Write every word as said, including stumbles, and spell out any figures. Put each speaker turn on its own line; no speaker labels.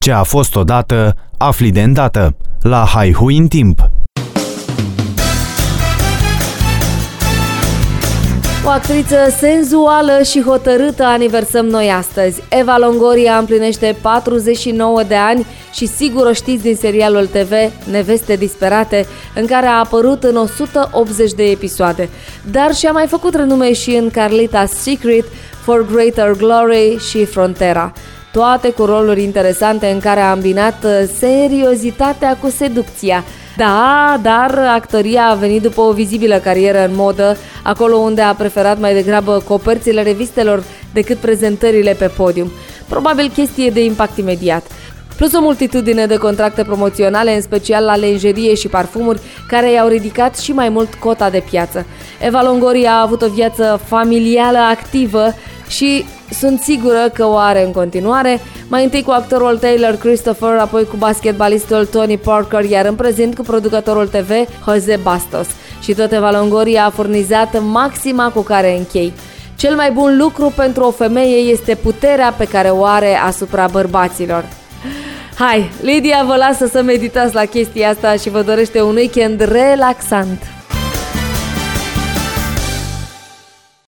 Ce a fost odată, afli de îndată. La Haihui în timp.
O actriță senzuală și hotărâtă aniversăm noi astăzi. Eva Longoria împlinește patruzeci și nouă de ani și sigur o știți din serialul T V Neveste disperate, în care a apărut în o sută optzeci de episoade. Dar și-a mai făcut renume și în Carlita's Secret, For Greater Glory și Frontera. Toate cu roluri interesante în care a îmbinat seriozitatea cu seducția. Da, dar actoria a venit după o vizibilă carieră în modă, acolo unde a preferat mai degrabă coperțile revistelor decât prezentările pe podium. Probabil chestie de impact imediat. Plus o multitudine de contracte promoționale, în special la lenjerie și parfumuri, care i-au ridicat și mai mult cota de piață. Eva Longoria a avut o viață familială activă și sunt sigură că o are în continuare, mai întâi cu actorul Taylor Christopher, apoi cu basketbalistul Tony Parker, iar în prezent cu producătorul T V Jose Bastos. Și tot Eva Longoria a furnizat maxima cu care închei. Cel mai bun lucru pentru o femeie este puterea pe care o are asupra bărbaților. Hai, Lidia vă lasă să meditați la chestia asta și vă dorește un weekend relaxant.